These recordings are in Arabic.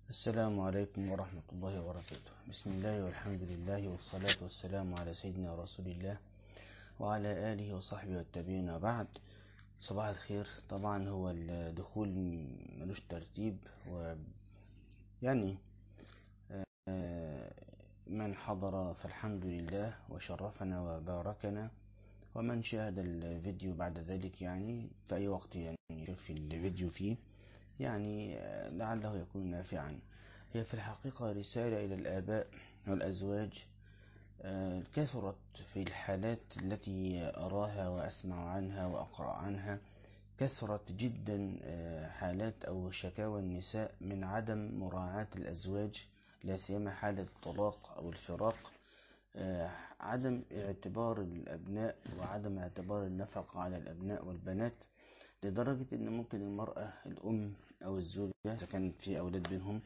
السلام عليكم ورحمة الله وبركاته. بسم الله والحمد لله والصلاة والسلام على سيدنا رسول الله وعلى آله وصحبه والتابعين وبعد. صباح الخير. طبعا هو الدخول ملوش ترتيب، ويعني من حضر فالحمد لله وشرفنا وباركنا، ومن شاهد الفيديو بعد ذلك يعني في أي وقت يعني يشوف الفيديو فيه يعني لعله يكون نافعا. هي في الحقيقة رسالة إلى الآباء والأزواج. كثرت في الحالات التي أراها وأسمع عنها وأقرأ عنها، كثرت جدا حالات أو شكاوى النساء من عدم مراعاة الأزواج، لا سيما حالة الطلاق أو الفراق، عدم اعتبار الأبناء وعدم اعتبار النفقة على الأبناء والبنات، لدرجة أن ممكن المرأة الأم أو الزوجة إذا كانت في أولاد بينهم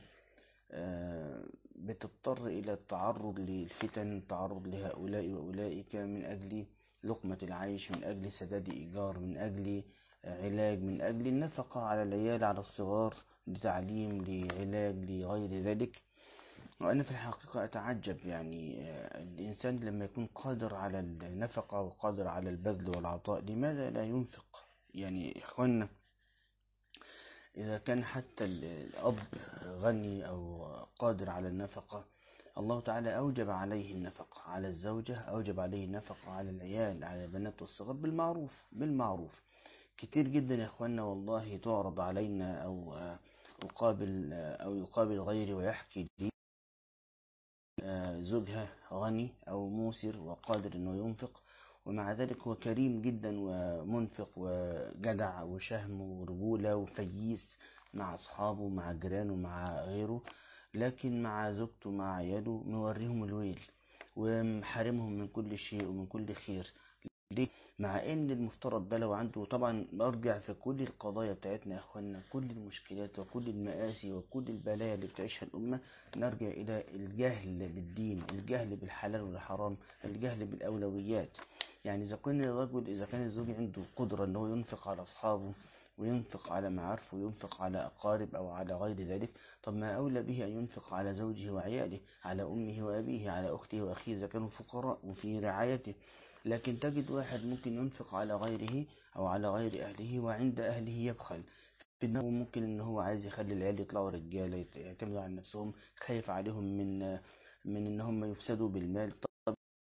بتضطر إلى التعرض للفتن، التعرض لهؤلاء وأولئك من أجل لقمة العيش، من أجل سداد إيجار، من أجل علاج، من أجل النفقة على العيال، على الصغار، لتعليم، لعلاج، لغير ذلك. وأنا في الحقيقة أتعجب يعني الإنسان لما يكون قادر على النفقة وقادر على البذل والعطاء لماذا لا ينفق؟ يعني إخواننا، إذا كان حتى الأب غني أو قادر على النفقة، الله تعالى أوجب عليه النفقة على الزوجة، أوجب عليه النفقة على العيال، على البنات والصغار بالمعروف. كتير جدا يا إخواننا والله تعرض علينا أو يقابل غيري ويحكي لي زوجها غني أو موسر وقادر أنه ينفق، ومع ذلك هو كريم جدا ومنفق وجدع وشهم ورجولة وفييس مع أصحابه مع جيرانه مع غيره، لكن مع زوجته مع عياله موريهم الويل ومحارمهم من كل شيء ومن كل خير. ليه؟ مع ان المفترض ده لو عنده، طبعا برجع في كل القضايا بتاعتنا يا اخوانا، كل المشكلات وكل المآسي وكل البلايا اللي بتعيشها الأمة، نرجع إلى الجهل بالدين، الجهل بالحلال والحرام، الجهل بالأولويات. يعني إذا كان الزوج عنده قدرة أنه ينفق على أصحابه وينفق على معارفه وينفق على أقارب أو على غير ذلك، طب ما أولى به أن ينفق على زوجه وعياله، على أمه وأبيه، على أخته وأخيه إذا كانوا فقراء وفي رعايته. لكن تجد واحد ممكن ينفق على غيره أو على غير أهله، وعند أهله يبخل، في دماغه ممكن إن هو عايز يخلي العيال يطلعوا رجالة يعتمدوا على نفسهم، خايف عليهم من إن هم يفسدوا بالمال. طب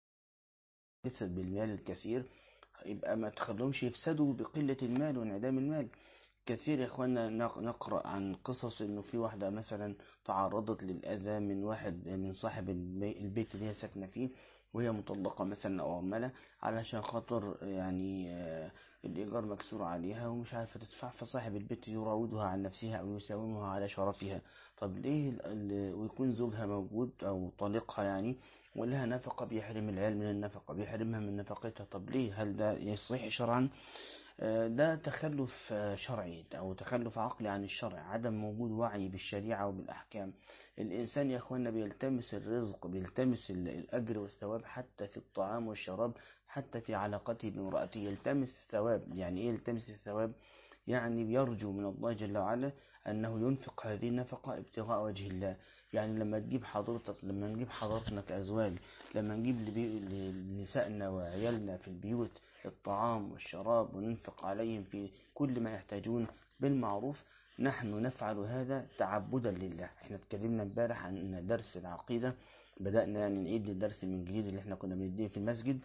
يفسد بالمال الكثير، يبقى ما تخليهمش يفسدوا بقلة المال وانعدام المال. كثير يا اخوانا نقرأ عن قصص انه في واحدة مثلا تعرضت للأذى من واحد من صاحب البيت اللي هي ساكنة فيه، وهي مطلقة مثلا او أرملة، علشان خاطر يعني الإيجار مكسور عليها ومش عارفة تدفع، فصاحب البيت يراودها عن نفسها أو يساومها على شرفها. طب ليه ويكون زوجها موجود أو طليقها يعني ولها نفقة، بيحرم العيال من النفقة، بيحرمها من نفقتها؟ طب ليه؟ هل ده يصح شرعا؟ ده تخلف شرعي أو تخلف عقلي عن الشرع، عدم وجود وعي بالشريعة وبالأحكام. الإنسان يا أخوانا بيلتمس الرزق، بيلتمس الأجر والثواب حتى في الطعام والشراب، حتى في علاقته بامرأته يلتمس الثواب. يعني إيه يلتمس الثواب؟ يعني بيرجو من الله جل وعلا أنه ينفق هذه النفقة ابتغاء وجه الله. يعني لما نجيب حضرتنا كأزواج، لما نجيب لنسائنا وعيالنا في البيوت الطعام والشراب وننفق عليهم في كل ما يحتاجون بالمعروف، نحن نفعل هذا تعبدا لله. احنا اتكلمنا امبارح عن درس العقيدة، بدأنا يعني نعيد الدرس من جديد اللي احنا كنا بنديه في المسجد.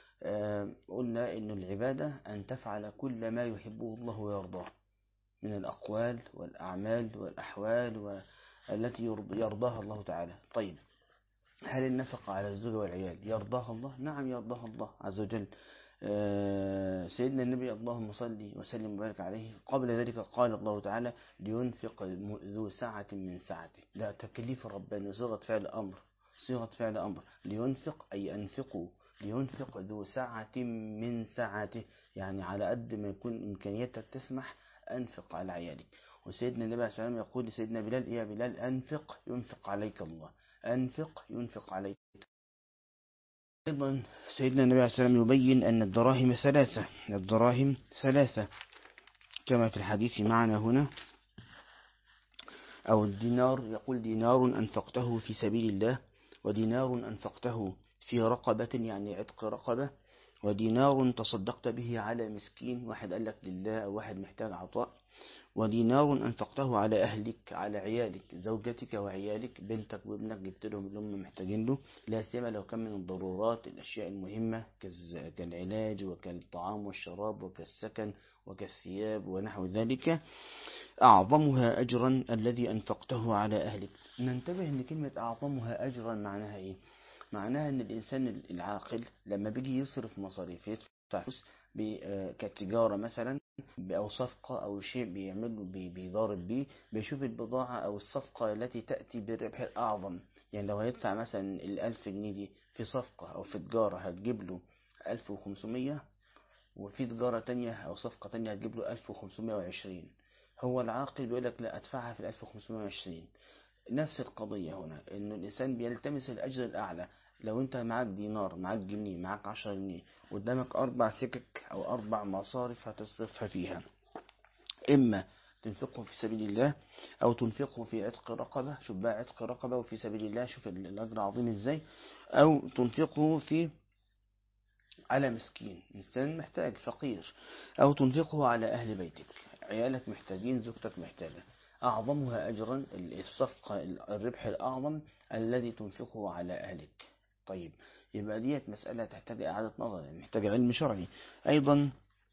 قلنا إن العبادة أن تفعل كل ما يحبه الله ويرضاه من الأقوال والأعمال والأحوال التي يرضاها الله تعالى. طيب، هل النفقة على الزوج والعيال يرضاها الله؟ نعم يرضاها الله عز وجل. سيدنا النبي اللهم صل وسلم وبارك عليه، قبل ذلك قال الله تعالى لينفق ذو سعة من سعته. ده تكليف رباني، صيغة فعل أمر. لينفق أي أنفقوا، لينفق ذو سعة من سعته، يعني على قد ما يكون إمكانياتك تسمح أنفق على عيالك. وسيدنا النبي عليه الصلاة والسلام يقول لسيدنا بلال: يا بلال أنفق ينفق عليك الله، أنفق ينفق عليك. أيضا سيدنا النبي عليه الصلاة والسلام يبين أن الدراهم ثلاثة كما في الحديث معنا هنا. أو الدينار، يقول دينار أنفقته في سبيل الله، ودينار أنفقته في رقبة يعني عتق رقبة، ودينار تصدقت به على مسكين، واحد قال لك لله أو واحد محتاج عطاء، ودينار أنفقته على أهلك، على عيالك، زوجتك وعيالك، بنتك وابنك جبت لهم اللي هم محتاجين له، لا سيما لو كان من الضرورات الأشياء المهمة كالعلاج وكالطعام والشراب وكالسكن وكالثياب ونحو ذلك. أعظمها أجرا الذي أنفقته على أهلك. ننتبه أن كلمة أعظمها أجرا معناها إيه؟ معناها أن الإنسان العاقل لما بيجي يصرف مصاريف، يدفع فلوس كتجارة مثلا أو صفقة أو شيء بيعمله بيضارب بيه، بيشوف البضاعة أو الصفقة التي تأتي بالربح الأعظم. يعني لو هيدفع مثلا 1000 جنيه دي في صفقة أو في تجارة هتجيب له 1500، وفي تجارة تانية أو صفقة تانية هتجيب له 1520، هو العاقل بيقول لك لا، أدفعها في 1520. نفس القضية هنا، إن الإنسان بيلتمس الأجر الأعلى. لو أنت معاك دينار، معاك جنيه، معاك 10 جنيه، قدامك 4 سكك أو 4 مصارف هتصرفها فيها، إما تنفقه في سبيل الله، أو تنفقه في عتق رقبة، شوف بقى عتق رقبة وفي سبيل الله، شوف الأجر عظيم إزاي، أو تنفقه في على مسكين، إنسان محتاج فقير، أو تنفقه على أهل بيتك، عيالك محتاجين، زوجتك محتاجة. أعظمها أجرا الصفقة، الربح الأعظم الذي تنفقه على أهلك. طيب، يبقى ديت مسألة تحتاج إعادة نظر، يعني محتاج علم شرعي أيضا.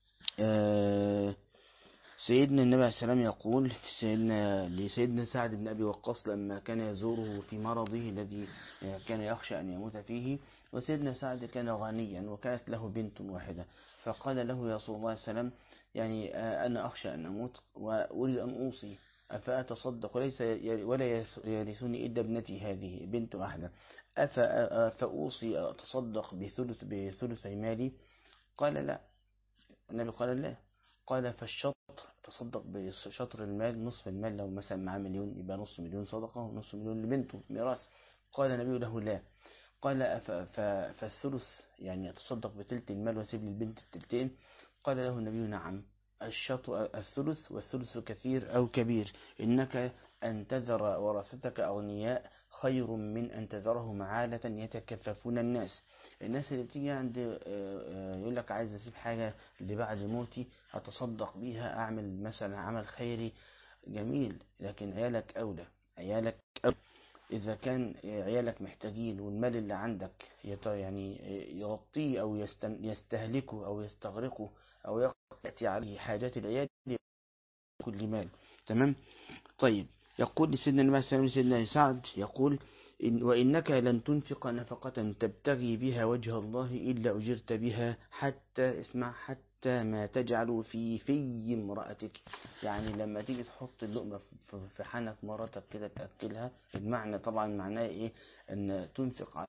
سيدنا النبي عليه السلام يقول لسيدنا سعد بن أبي وقاص لما كان يزوره في مرضه الذي كان يخشى أن يموت فيه، وسيدنا سعد كان غنيا وكانت له بنت واحدة، فقال له يا رسول الله السلام، يعني أنا أخشى أن أموت وأريد أن أوصي، أفأتصدق وليس ولا يرثني إلا ابنتي هذه بنت واحدة، فأوصي أتصدق بثلثي مالي؟ قال لا. النبي قال لا. قال فالشطر، تصدق بشطر المال، نصف المال، لو مثلا معاه 1,000,000 يبقى نص مليون صدقة ونص مليون لبنته ميراث. قال النبي له لا. قال فالثلث، يعني أتصدق بثلث المال واسيب للبنت الثلثين؟ قال له النبي نعم، الشطر الثلث، والثلث كثير أو كبير، إنك أن تذر ورثتك أغنياء خير من أن تذرهم عالة يتكففون الناس. الناس اللي بتيجي عند يقول لك عايز أسيب حاجة اللي بعد موتي أتصدق بيها، أعمل مثلا عمل خيري جميل، لكن عيالك أولى. عيالك أولى. إذا كان عيالك محتاجين والمال اللي عندك يعني يغطيه أو يستهلكه أو يستغرقه أو يأتي عليه حاجات العيال، كل مال. تمام. طيب، يقول لسيدنا النبي صلى الله عليه وسلم سيدنا سعد يقول وإنك لن تنفق نفقة تبتغي بها وجه الله إلا أجرت بها، حتى اسمع، حتى ما تجعل في امرأتك. يعني لما تيجي تحط اللقمة في حنك مراتك كده تأكلها، المعنى طبعا معناه إيه؟ أن تنفق.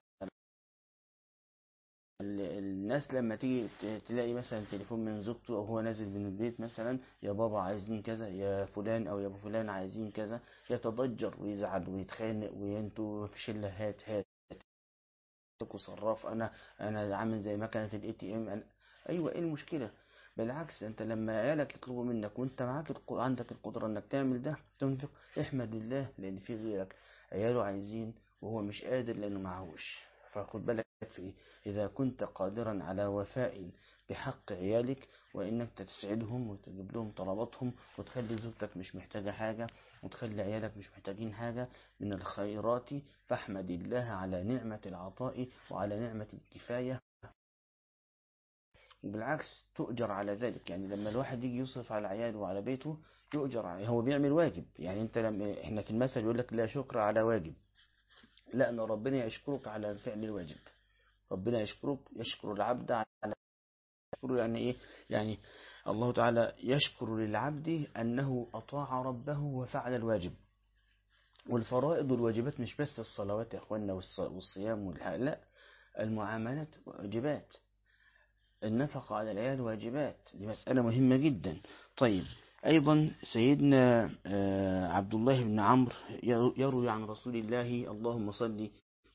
الناس لما تيجي تلاقي مثلا تليفون من زوجته او هو نازل من البيت مثلا، يا بابا عايزين كذا، يا فلان او يا ابو فلان عايزين كذا، يتضجر ويزعل ويتخانق، وانتوا في شله، هات هات وصراف، انا عامل زي مكنه ATM أنا. ايوه، ايه المشكله؟ بالعكس، انت لما عيالك يطلبوا منك وانت عندك القدره انك تعمل ده، تنفق، احمد الله لان في غيرك عياله عايزين وهو مش قادر لانه معهوش. فخد بالك في إيه؟ إذا كنت قادرا على وفاء بحق عيالك، وإنك تسعدهم وتجيب لهم طلباتهم، وتخلي زوجتك مش محتاجة حاجة، وتخلي عيالك مش محتاجين حاجة من الخيرات، فاحمد الله على نعمة العطاء وعلى نعمة الكفاية، وبالعكس تؤجر على ذلك. يعني لما الواحد يجي يصرف على عياله وعلى بيته يؤجر عليه، هو بيعمل واجب. يعني انت لما احنا في المثل يقول لك لا شكر على واجب، لا، ان ربنا يشكرك على فعل الواجب. ربنا يشكر العبد على، يشكر يعني ايه؟ يعني الله تعالى يشكر للعبد انه اطاع ربه وفعل الواجب. والفرائض والواجبات مش بس الصلوات يا اخوانا والصيام لا، المعاملات واجبات، النفقة على العيال واجبات، دي مسألة مهمة جدا. طيب، أيضا سيدنا عبد الله بن عمرو يروي عن رسول الله، اللهم صل،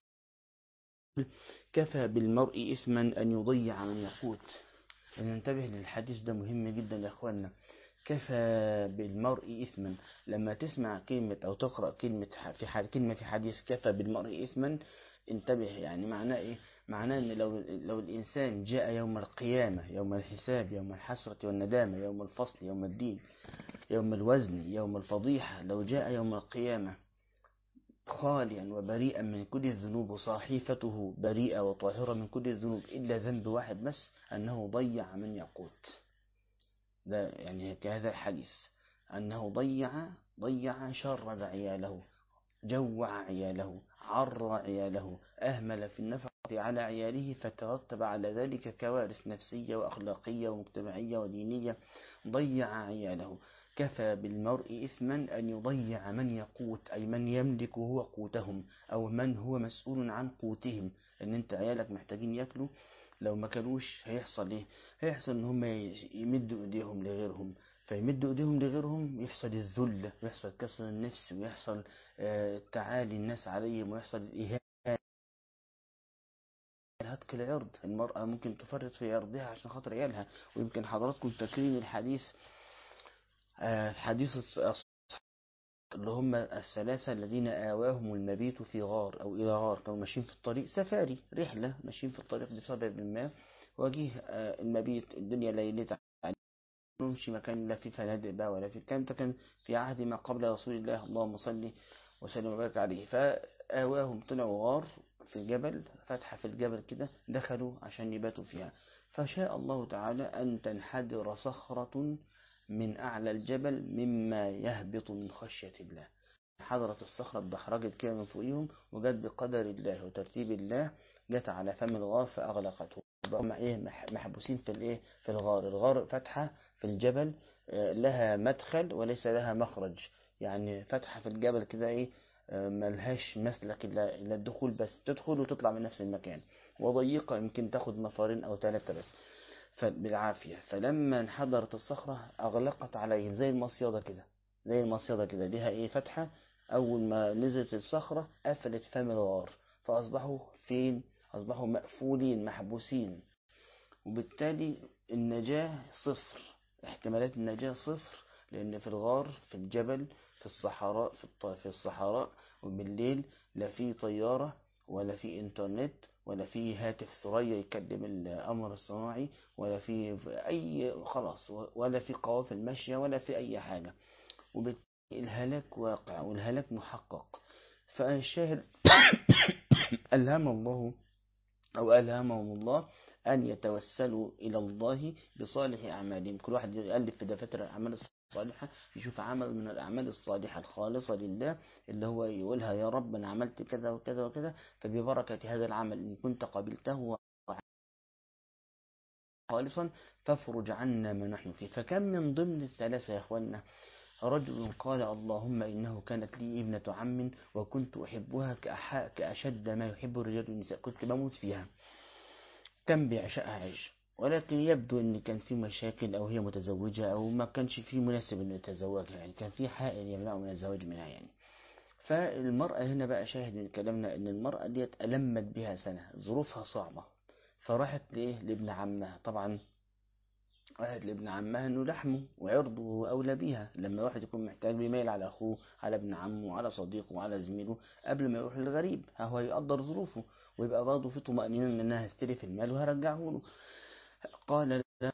كفى بالمرء إثما أن يضيع من يقوت. ننتبه للحديث ده، مهم جدا يا أخوانا. كفى بالمرء إثما. لما تسمع كلمة أو تقرأ كلمة كلمة في حديث كفى بالمرء إثما، انتبه. يعني معناه إيه؟ معناه أن لو الإنسان جاء يوم القيامة، يوم الحساب، يوم الحسرة والندامة، يوم الفصل، يوم الدين، يوم الوزن، يوم الفضيحة، لو جاء يوم القيامة خاليا وبريئا من كل الذنوب، وصحيفته بريئة وطاهرة من كل الذنوب إلا ذنب واحد بس، أنه ضيع من يقوت. ده يعني كهذا الحديث، أنه ضيع، شرد عياله، جوع عياله، عر عياله، أهمل في النفقة على عياله، فترتب على ذلك كوارث نفسية وأخلاقية ومجتمعية ودينية. ضيع عياله. كفى بالمرء إثما أن يضيع من يقوت، أي من يملك هو قوتهم، أو من هو مسؤول عن قوتهم. أن أنت عيالك محتاجين يأكلوا، لو ما كلوش هيحصل إيه؟ هيحصل إن هم يمدوا إيديهم لغيرهم، فيمدوا إيديهم لغيرهم، يحصل الذل، ويحصل كسر النفس، ويحصل تعالي الناس عليهم، ويحصل الإهانة، هتك العرض. المرأة ممكن تفرط في عرضها عشان خاطر عيالها. ويمكن حضراتكم فاكرين الحديث، حديث اللي هم الثلاثة الذين آواهم المبيت في غار أو إلى غار. كانوا ماشيين في الطريق، سفاري رحلة، ماشيين في الطريق لسبب ما، وجيه المبيت، الدنيا ليلت، نمشي مكان لا في فنادق بقى ولا في الكلام ده، كان في عهد ما قبل رسول الله، اللهم صل وسلم وبارك عليه. فآواهم، طلعوا غار في الجبل، فتحة في الجبل كده، دخلوا عشان يباتوا فيها. فشاء الله تعالى أن تنحدر صخرة من أعلى الجبل مما يهبط من خشية الله. حضرت الصخرة، اتدحرجت كده من فوقيهم، وجت بقدر الله وترتيب الله، جت على فم الغار فأغلقته. بقوا ايه، محبوسين في الايه، في الغار. الغار فتحة في الجبل، لها مدخل وليس لها مخرج. يعني فتحة في الجبل كده ايه، ملهاش مسلك إلا الدخول بس، تدخل وتطلع من نفس المكان. وضيقة، يمكن تاخد نفرين أو ثلاثة بس بالعافية. فلما انحدرت الصخرة أغلقت عليهم، زي المصيدة كده، زي المصيدة كده ليها ايه، فتحة. أول ما نزلت الصخرة قفلت فم الغار، فأصبحوا فين؟ أصبحوا مقفولين، محبوسين. وبالتالي النجاة صفر، احتمالات النجاة صفر، لأن في الغار، في الجبل، في الصحراء، في الصحراء، وبالليل لا في طيارة ولا في إنترنت ولا في هاتف ثريا يكلم القمر الصناعي، ولا في أي، خلاص، ولا في قوافل ماشية، ولا في أي حاجة. وبالتالي الهلاك واقع، والهلاك محقق. فالشاهد ألهم الله أو ألهمهم الله أن يتوسلوا إلى الله بصالح أعمالهم. كل واحد يقلب في دفاتر الأعمال الصالحة، يشوف عمل من الأعمال الصالحة الخالصة لله، اللي هو يقولها يا رب أنا عملت كذا وكذا وكذا، فببركة هذا العمل إن كنت قبلته خالصا فافرج عنا ما نحن فيه. فكم من ضمن الثلاثة يا أخوانا رجل قال اللهم إنه كانت لي ابنة عم وكنت أحبها كأشد ما يحب الرجال النساء، كنت بموت فيها، كان بيعشقها عيش، ولكن يبدو ان كان في مشاكل، او هي متزوجة، او ما كانش في مناسب انه يتزوجها، يعني كان في حائل يمنعه من الزواج منها يعني. فالمرأة هنا بقى شاهد من كلامنا ان المرأة ديت ألمت بها سنة، ظروفها صعبة، فراحت لإيه، لابن عمها. طبعا راحت لابن عمها انه لحمه وعرضه اولى بيها. لما واحد يكون محتاج بيميل على اخوه، على ابن عمه، على صديقه، على زميله، قبل ما يروح للغريب، هو يقدر ظروفه، ويبقى برضه في طمأنينة ان انا هستلف المال وهرجعه له. قال لا،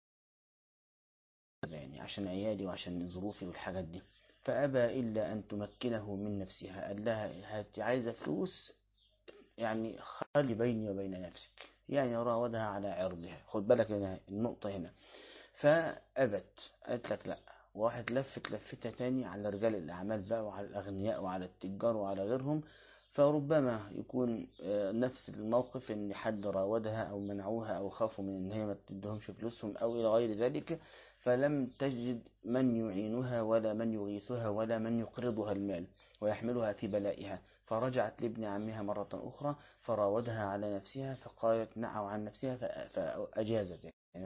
يعني عشان عيالي وعشان ظروفي والحاجات دي. فأبى إلا أن تمكنه من نفسها، قال لها هات عايزة فلوس، يعني خلي بيني وبين نفسك، يعني راودها على عرضها. خد بالك هنا النقطة هنا. فأبت، قالت لك لا. واحد لفتها تاني على رجال الأعمال بقى، وعلى الأغنياء، وعلى التجار، وعلى غيرهم. فربما يكون نفس الموقف، ان حد راودها او منعوها او خافوا من ان هي ما تدهمش فلوسهم او الى غير ذلك، فلم تجد من يعينها ولا من يغيثها ولا من يقرضها المال ويحملها في بلائها. فرجعت لابن عمها مرة أخرى فراودها على نفسها، فقالت نعوا عن نفسها فأجازت يعني.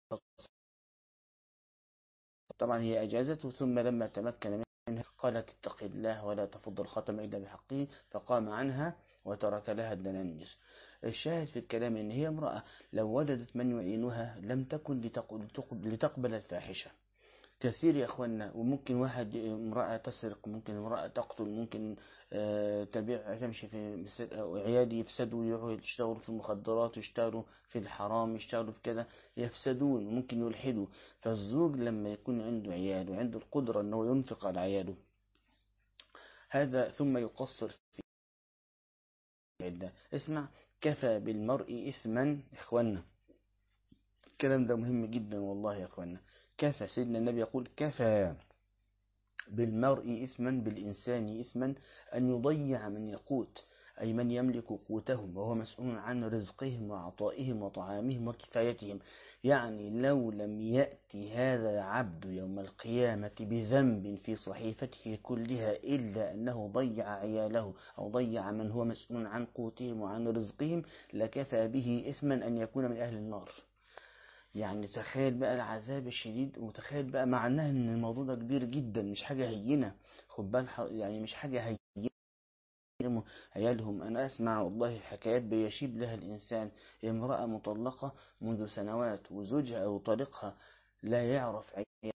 طبعا هي أجازته، ثم لما تمكن منها قالت اتق الله ولا تفض الخاتم إلا بحقه، فقام عنها وترك لها الدنانيس. الشاهد في الكلام إن هي امرأة لو وجدت من يعينها لم تكن لتقبل الفاحشة، كثير يا اخوانا. وممكن واحد امرأة تسرق، ممكن امرأة تقتل، ممكن تبيع تمشي في عيال يفسدوا، يروحوا يشتغلوا في المخدرات، يشتغلوا في الحرام، يشتغلوا في كده، يفسدون، ممكن يلحدوا. فالزوج لما يكون عنده عيال وعنده القدرة انه ينفق على عياله هذا ثم يقصر في العدة، اسمع، كفى بالمرء إثما إخوانا. الكلام ده مهم جدا والله يا إخوانا. كفى، سيدنا النبي يقول كفى بالمرء إثما، بالإنسان إثما أن يضيع من يقوت، أي من يملك قوتهم وهو مسؤول عن رزقهم وعطائهم وطعامهم وكفايتهم. يعني لو لم يأتي هذا العبد يوم القيامة بذنب في صحيفته كلها إلا أنه ضيع عياله أو ضيع من هو مسؤول عن قوتهم وعن رزقهم، لكفى به إثما أن يكون من أهل النار. يعني تخيل بقى العذاب الشديد، وتخيل بقى معناه ان الموضوع ده كبير جدا، مش حاجة هينة. خد بال يعني مش حاجة هينة. عيالهم، انا اسمع والله حكايات بيشيب لها الانسان. امرأة مطلقة منذ سنوات وزوجها او طليقها لا يعرف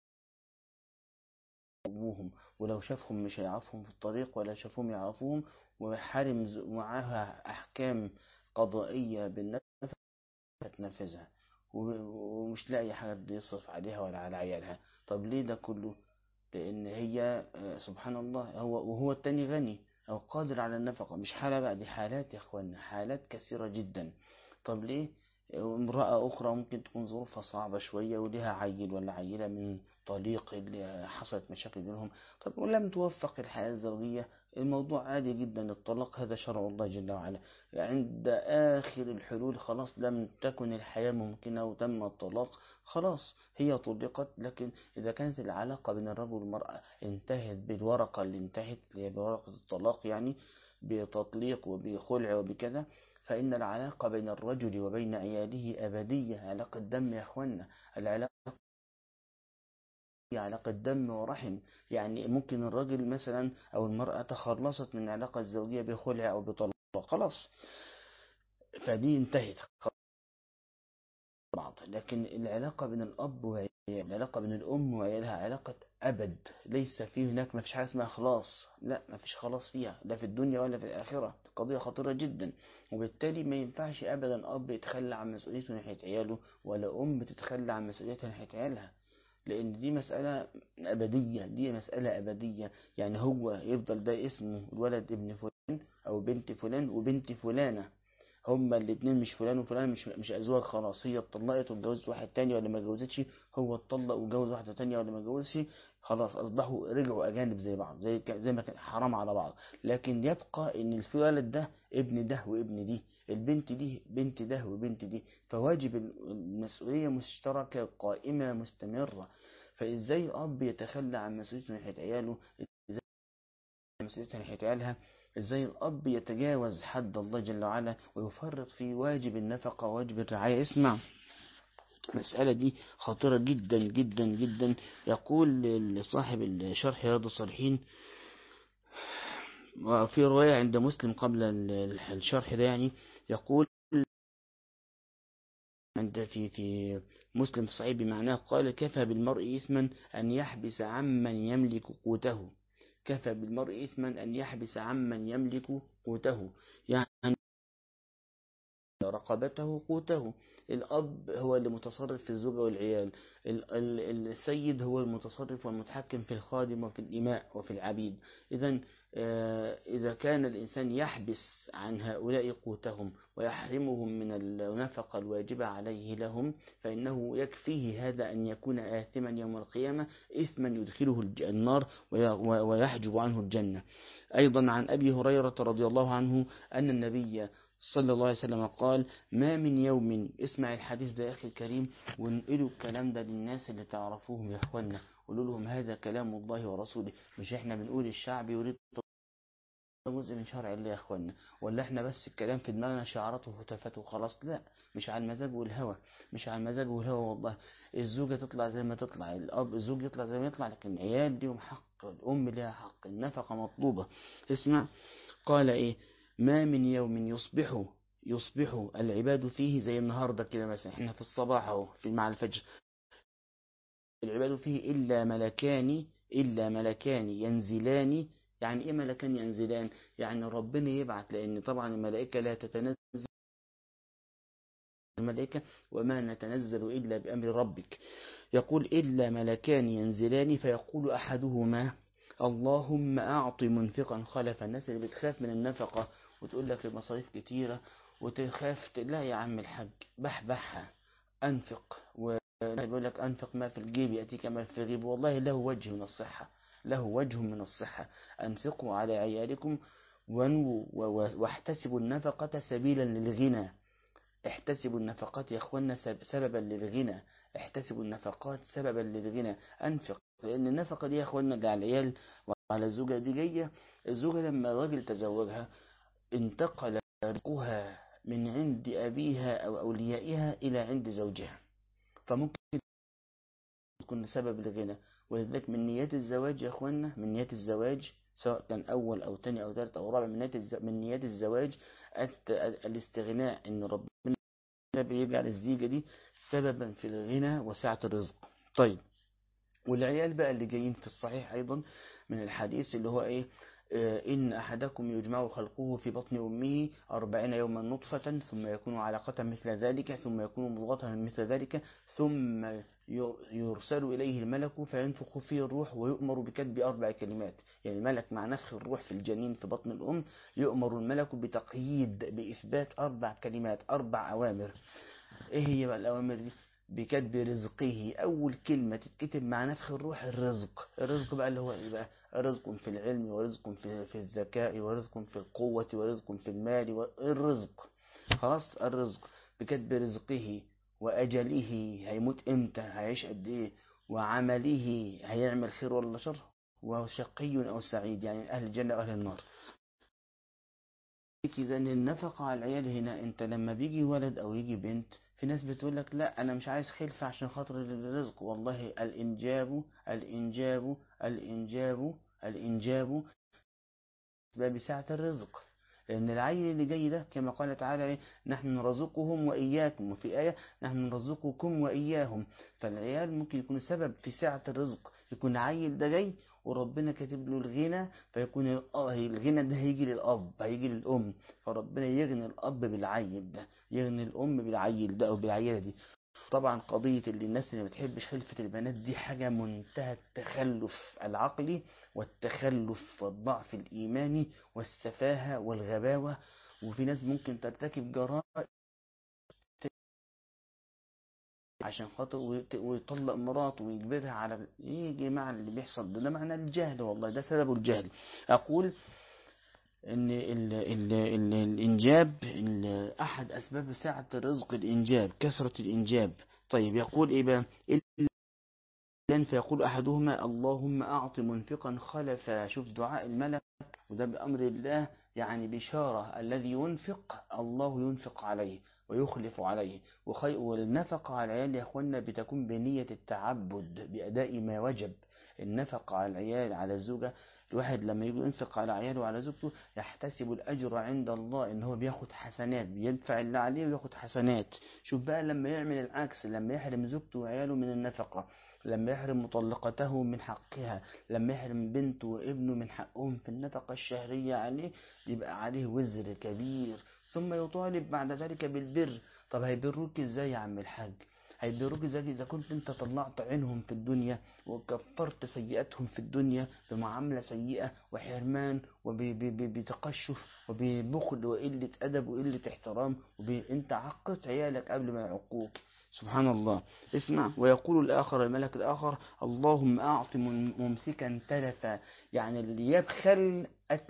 ابوهم، ولو شافهم مش هيعرفهم في الطريق، ولا شافهم يعرفوهم، وحارم معاها احكام قضائية بالنفس تنفذها، ومش لاقي حد يصرف عليها ولا على عيالها. طب ليه ده كله؟ لأن هي سبحان الله، وهو التاني غني أو قادر على النفقة. مش حالة بقى، دي حالات يا أخوانا، حالات كثيرة جدا. طب ليه امرأة أخرى ممكن تكون ظروفها صعبة شوية ولها عيل ولا عيلة من طليق اللي حصلت مشاكل بينهم، طب ولم توفق الحياة الزوجية، الموضوع عادي جدا. الطلاق هذا شرع الله جل وعلا. عند آخر الحلول خلاص لم تكن الحياة ممكنة وتم الطلاق، خلاص هي طلقت. لكن إذا كانت العلاقة بين الرجل والمرأة انتهت بالورقة اللي انتهت، اللي هي بورقة الطلاق يعني، بتطليق وبخلع وبكذا، فإن العلاقة بين الرجل وبين عياله أبدية، علاقة دم يا أخوانا. العلاقة هي علاقة دم ورحم. يعني ممكن الرجل مثلا أو المرأة تخلصت من العلاقة الزوجية بخلع أو بطلاق، خلاص فدي انتهت بعض. لكن العلاقة بين الأب وعياله، العلاقة بين الأم وعيالها علاقة أبد. ليس فيه هناك، ما فيش حاجة اسمها خلاص، لا ما فيش خلاص فيها، لا في الدنيا ولا في الآخرة. قضية خطيرة جدا. وبالتالي ما ينفعش أبدا أب يتخلى عن مسؤوليته ناحية عياله، ولا أم تتخلى عن مسؤوليتها ناحية عيالها، لأن دي مسألة أبدية، دي مسألة أبدية. يعني هو يفضل ده اسمه الولد ابن فلان أو بنت فلان وبنت فلانة، هما الاتنين مش فلان وفلان، مش ازواج خلاص. هي اتطلقت واتجوزت واحد تاني ولا ما اتجوزتش، هو اتطلق واتجوز واحدة تانية ولا ما اتجوزش، خلاص اصبحوا رجعوا اجانب زي بعض، زي ما كان حرام على بعض. لكن يبقى ان الولد ده ابن ده وابن دي، البنت دي بنت ده وبنت دي. فواجب المسؤولية مشتركة قائمة مستمرة. فازاي اب يتخلى عن مسؤوليته ناحية عياله، ازاي مسؤوليتها ناحية عيالها، ازاي الاب يتجاوز حد الله جل وعلا ويفرط في واجب النفقة وواجب الرعاية. اسمع، المسألة دي خطيرة جدا جدا جدا. يقول صاحب الشرح رياض الصالحين، وفي رواية عند مسلم قبل الشرح ده يعني، يقول عند في مسلم صحيح بمعناه، قال كفى بالمرء إثما أن يحبس عمن يملك قوته. كفى بالمرء إثما أن يحبس عمن يملك قوته، يعني رقبته قوته. الأب هو اللي متصرف في الزوجة والعيال، السيد هو المتصرف والمتحكم في الخادم وفي الإماء وفي العبيد. إذا إذا كان الإنسان يحبس عن هؤلاء قوتهم ويحرمهم من النفقة الواجبة عليه لهم، فإنه يكفيه هذا أن يكون آثما يوم القيامة، إثما يدخله النار ويحجب عنه الجنة. أيضا عن أبي هريرة رضي الله عنه أن النبي صلى الله عليه وسلم قال ما من يوم، اسمع الحديث ده يا أخي الكريم، ونقلوا الكلام ده للناس اللي تعرفوهم يا أخوانا، قولوا لهم هذا كلام الله ورسوله، مش احنا بنقول الشعب يريد جزء من شرع الله يا أخوانا، ولا احنا بس الكلام في دماغنا شعارات وهتافات وخلاص. لا، مش على المزاج والهوى، مش على المزاج والهوى والله. الزوجة تطلع زي ما تطلع، الزوج يطلع زي ما يطلع، لكن العيال ليهم حق، الأم ليها حق، النفقة مطلوبة. اسمع، قال ايه، ما من يوم يصبح العباد فيه زي النهارده كده، مثلا احنا في الصباح اهو في مع الفجر، العباد فيه إلا ملكان ينزلان. يعني إيه ملكان ينزلان؟ يعني ربنا يبعث، لأن طبعا الملائكة لا تتنزل الملائكة وما نتنزل إلا بأمر ربك. يقول إلا ملكان ينزلان فيقول أحدهما اللهم أعط منفقا خلفا. الناس اللي بتخاف من النفقة وتقول لك المصاريف كتيرة وتخاف، لا يا عم الحاج، بحبحها، أنفق. ويقول لك أنفق ما في الجيب يأتيك ما في الغيب. والله له وجه من الصحة، له وجه من الصحة. أنفقوا على عيالكم واحتسبوا النفقة سبيلا للغنى. احتسبوا النفقات يا اخوانا سببا للغنى. احتسبوا النفقات سببا للغنى. انفق، لان النفقه دي يا اخوانا اللي على العيال وعلى الزوجه دي جايه. الزوجه لما الراجل تزوجها انتقل رزقها من عند ابيها او اوليائها الى عند زوجها، فممكن تكون سبب للغنى. ولذلك من نيات الزواج يا اخوانا، من نيات الزواج سواء كان اول او ثاني او ثالث او رابع، من نيات الزواج الاستغناء، ان ربنا بيجعل الزيجة دي سببا في الغنى وسعة الرزق. طيب، والعيال بقى اللي جايين في الصحيح أيضا من الحديث اللي هو إيه، إن أحدكم يجمع خلقه في بطن أمه 40 يوما نطفة ثم يكون علقة مثل ذلك ثم يكون مضغة مثل ذلك ثم يرسل إليه الملك فينفخ فيه الروح ويؤمر بكتب 4 كلمات. يعني الملك مع نفخ الروح في الجنين في بطن الأم يؤمر الملك بتقييد بإثبات 4 كلمات، 4 أوامر. إيه هي بقى الأوامر دي؟ بكتب رزقه. أول كلمة تتكتب مع نفخ الروح الرزق. الرزق بقى اللي هو إيه بقى؟ رزق في العلم، ورزق في الذكاء، ورزق في القوة، ورزق في المال، والرزق. خلاص، الرزق بكتب رزقه، وأجله هيموت إمتى، هيعيش قد إيه، وعمله هيعمل خير ولا شر، وشقي أو سعيد، يعني أهل الجنة وأهل النار. إذا النفقة على العيال هنا، أنت لما بيجي ولد أو يجي بنت، في ناس بتقول لك لا أنا مش عايز خلفة عشان خاطر الرزق. والله الإنجاب الإنجاب الإنجاب الإنجاب باب سعة الرزق. لأن العيل اللي جاي ده كما قال تعالى إيه؟ نحن نرزقهم وإياكم، وفي آية نحن نرزقكم وإياهم. فالعيال ممكن يكون سبب في سعة الرزق. يكون عيل ده جاي وربنا كاتب له الغنى، فيكون الغنى ده هيجي للأب، هيجي للأم، فربنا يغني الأب بالعيل ده، يغني الأم بالعيل ده أو بالعيلة دي. طبعا قضية اللي الناس اللي ما بتحبش خلفة البنات دي حاجة منتهى التخلف العقلي والتخلف والضعف الإيماني والسفاهة والغباوة. وفي ناس ممكن ترتكب جرائم عشان خاطر ويطلق مراته ويجبرها على ايه يا جماعة اللي بيحصل ده معنى الجهل. والله ده سببه الجهل. أقول ان الانجاب احد اسباب سعة الرزق الانجاب، كثرة الانجاب. طيب، يقول ايه بقى؟ فيقول احدهما اللهم اعط منفقا خلفا. شوف دعاء الملك، وده بامر الله، يعني بشارة الذي ينفق الله ينفق عليه ويخلف عليه. والنفقة على العيال يا اخوانا بتكون بنية التعبد بأداء ما وجب. النفقة على العيال على الزوجة، الواحد لما يجي ينفق على عياله وعلى زوجته يحتسب الأجر عند الله، إن هو بياخد حسنات، بيدفع اللي عليه وياخد حسنات. شوف بقى لما يعمل العكس، لما يحرم زوجته وعياله من النفقة، لما يحرم مطلقته من حقها، لما يحرم بنته وابنه من حقهم في النفقة الشهرية عليه، يبقى عليه وزر كبير. ثم يطالب بعد ذلك بالبر. طب هيبروك ازاي يا عم الحاج؟ هيبروك ازاي اذا كنت انت طلعت عينهم في الدنيا وكفرت سيئاتهم في الدنيا بمعاملة سيئة وحرمان وبتقشف وببخل وقلة أدب وقلة احترام، انت عقت عيالك قبل ما يعقوك. سبحان الله. اسمع، ويقول الآخر الملك الآخر اللهم أعط ممسكا تلفا. يعني اللي يبخل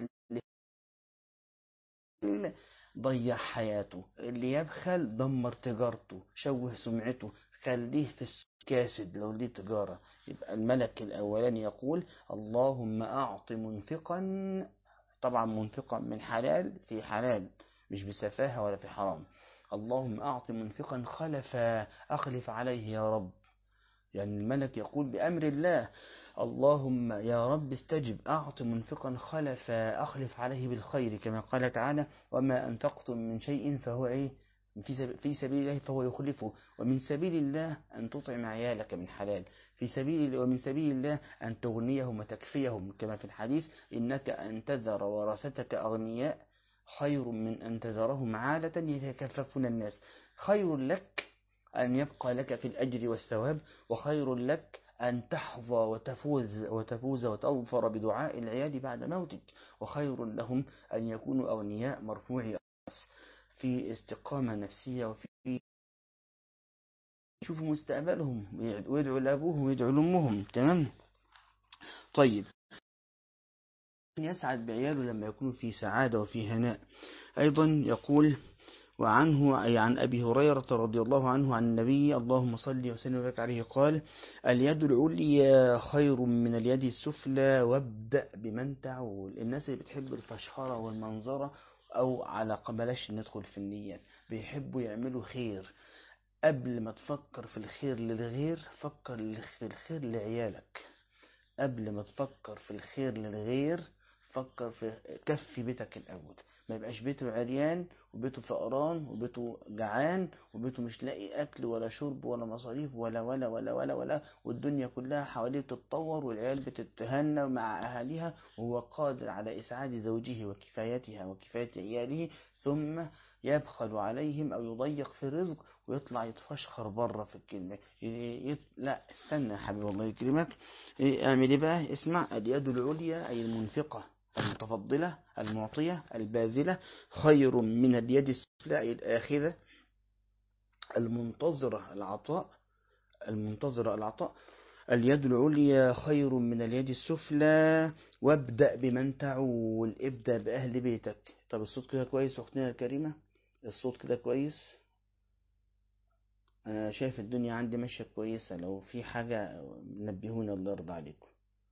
ضيع حياته، اللي يبخل دمر تجارته، شوه سمعته، خليه في كاسد لو ليه تجارة. يبقى الملك الأولاني يقول اللهم أعط منفقا، طبعا منفقا من حلال في حلال، مش بسفاهة ولا في حرام. اللهم أعط منفقا خلفا، أخلف عليه يا رب. يعني الملك يقول بأمر الله اللهم يا رب استجب، أعط منفقا خلفا، أخلف عليه بالخير، كما قال تعالى وما أنفقتم من شيء فهو إيه في سبيل الله فهو يخلفه. ومن سبيل الله أن تطعم عيالك من حلال. ومن سبيل الله أن تغنيهم وتكفيهم، كما في الحديث: إنك أن تذر ورثتك أغنياء خير من أن تذرهم عالة يتكففون الناس. خير لك أن يبقى لك في الأجر والثواب، وخير لك أن تحظى وتفوز وتظفر بدعاء العيال بعد موتك، وخير لهم أن يكونوا أغنياء مرفوعي في استقامة نفسية، وفي يشوفوا مستقبلهم ويدعوا لأبوهم ويدعوا لأمهم. تمام. طيب، يسعد بعياله لما يكونوا في سعادة وفي هناء. أيضا يقول: وعنه أي عن أبي هريرة رضي الله عنه عن النبي اللهم صل وسلم وبارك عليه قال: اليد العليا خير من اليد السفلى وابدأ بمن تعول. الناس اللي بتحب الفشخرة والمنظرة، أو على قبلاش ندخل في النيات، بيحبوا يعملوا خير. قبل ما تفكر في الخير للغير، فكر في الخير لعيالك. قبل ما تفكر في الخير للغير، فكر في كفي بيتك الأول. ما يبقاش بيته عريان وبيته فقران وبيته جعان وبيته مش لاقي أكل ولا شرب ولا مصاريف ولا ولا ولا ولا ولا، والدنيا كلها حواليه بتتطور والعيال بتتهنى مع أهاليها، وهو قادر على إسعاد زوجه وكفايتها وكفاية عياله، ثم يبخل عليهم أو يضيق في الرزق ويطلع يتفشخر بره في الكلمة. لا استنى يا حبيبي الله يكرمك. اعمل ايه بقى؟ اسمع: اليد العليا أي المنفقة المتفضلة المعطية الباذلة خير من اليد السفلى أي الآخذة المنتظرة العطاء. اليد العليا خير من اليد السفلى وابدأ بمن تعول. ابدأ بأهل بيتك. طب الصوت كده كويس أختنا الكريمة؟ الصوت كده كويس؟ أنا شايف الدنيا عندي ماشية كويسة، لو في حاجة نبهوني الله يرضى عليكم.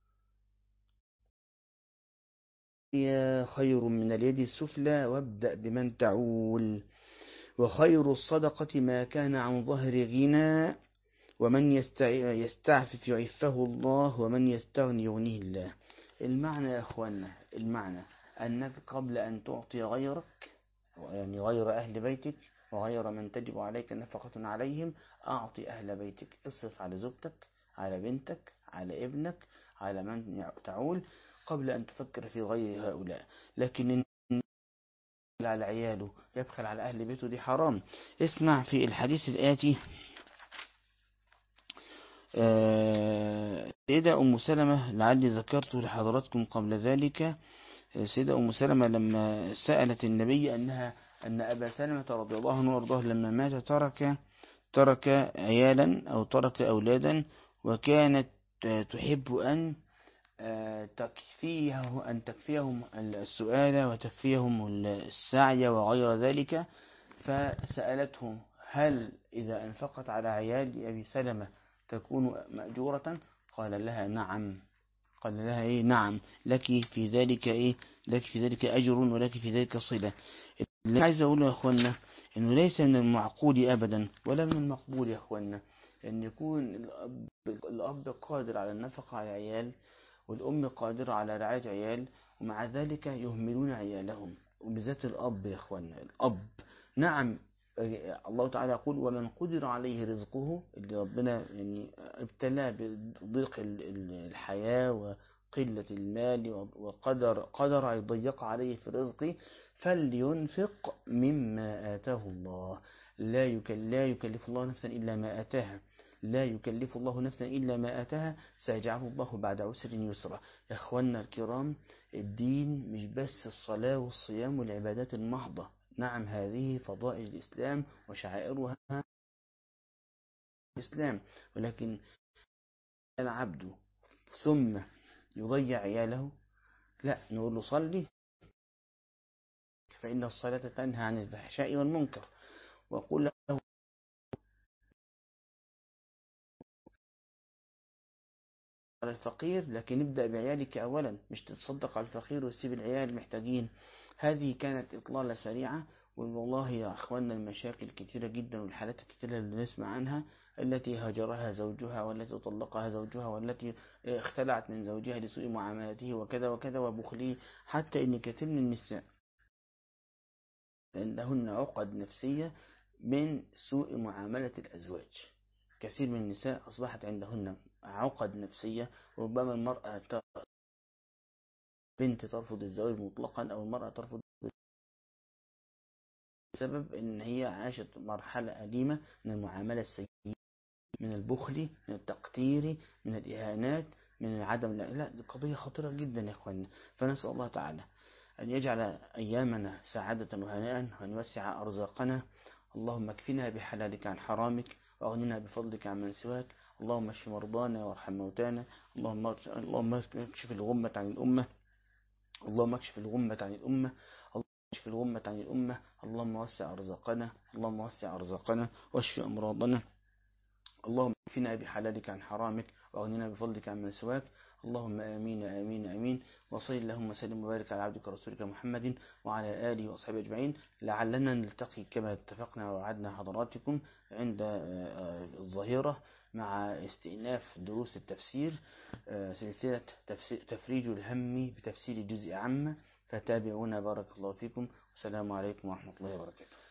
هي خير من اليد السفلى وابدأ بمن تعول. وخير الصدقة ما كان عن ظهر غنى، ومن يستعفف يعفه الله، ومن يستغني يغنيه الله. المعنى يا أخوانا، المعنى أنك قبل أن تعطي غيرك، يعني غير أهل بيتك وغير من تجب عليك نفقة عليهم، أعطي أهل بيتك. اصرف على زوجتك، على بنتك، على ابنك، على من تعول، قبل أن تفكر في غير هؤلاء. لكن إن على عياله يبخل على أهل بيته، دي حرام. اسمع في الحديث الآتي: سيدة أم سلمة، لعلي ذكرت لحضراتكم قبل ذلك، سيدة أم سلمة لما سألت النبي أن أبا سلمة رضي الله عنه وارضاه لما مات ترك عيالا أو ترك أولادا، وكانت تحب أن تكفيهم السؤال وتكفيهم السعي وغير ذلك. فسألته: هل إذا أنفقت على عيال أبي سلمة تكون مأجورة؟ قال لها: نعم. قال لها: إيه؟ نعم، لك في ذلك إيه؟ لك في ذلك أجر ولك في ذلك صلة. اللي عايز أقوله يا أخوانا، إنه ليس من المعقول أبدا ولا من المقبول يا أخوانا أن يكون الأب قادر على النفقة على عيال، والأم قادرة على رعاية عيال، ومع ذلك يهملون عيالهم. وبالذات الأب يا أخوانا، الأب. نعم، الله تعالى يقول: ومن قدر عليه رزقه، اللي ربنا يعني ابتلاه بضيق الحياة وقلة المال، قدر يضيق عليه في رزقه، فلينفق مما آتاه الله. لا يكلف الله نفسا إلا ما آتاها. لا يكلف الله نفسا إلا ما آتاها، سيجعل الله بعد عسر يسرا. يا أخوانا الكرام، الدين مش بس الصلاة والصيام والعبادات المحضة. نعم، هذه فضائل الإسلام وشعائرها الإسلام، ولكن العبد ثم يضيع عياله، لا، نقول له: صلي فإن الصلاة تنهى عن الفحشاء والمنكر. وقل له: على الفقير، لكن ابدأ بعيالك أولا، مش تتصدق على الفقير وتسيب العيال محتاجين. هذه كانت إطلالة سريعة. والله يا أخواننا، المشاكل كثيرة جدا والحالات الكثيرة اللي نسمع عنها، التي هجرها زوجها، والتي طلقها زوجها، والتي اختلعت من زوجها لسوء معاملته وكذا وكذا وبخله، حتى إن كثير من النساء عندهن عقد نفسية من سوء معاملة الأزواج. كثير من النساء أصبحت عندهن عقد نفسية. ربما المرأة بنت ترفض الزواج مطلقا، أو المرأة ترفض بسبب إن هي عاشت مرحلة أليمة من المعاملة السيئة، من البخل، من التقتير، من الإهانات، من عدم لا دي قضية خطيرة جدا يا إخواننا. فنسأل الله تعالى أن يجعل أيامنا سعادة وهناء، وأن يوسع أرزاقنا. اللهم اكفنا بحلالك عن حرامك، وأغننا بفضلك عن من سواك. اللهم اشف مرضانا وارحم موتانا. اللهم اكشف الغمة عن الأمة. اللهم اكشف الغمة عن الأمة. اللهم اكشف الغمة عن الأمة. اللهم وسع أرزاقنا. اللهم وسع أرزاقنا واشف أمراضنا. اللهم اكفنا بحلالك عن حرامك، واغننا بفضلك عن من سواك. اللهم آمين آمين آمين. وصل اللهم وسلم وبارك على عبدك ورسولك محمد وعلى آله وأصحابه أجمعين. لعلنا نلتقي كما اتفقنا ووعدنا حضراتكم عند الظهيرة مع استئناف دروس التفسير، سلسلة تفريج الهم بتفسير جزء عامة. فتابعونا بارك الله فيكم. والسلام عليكم ورحمة الله وبركاته.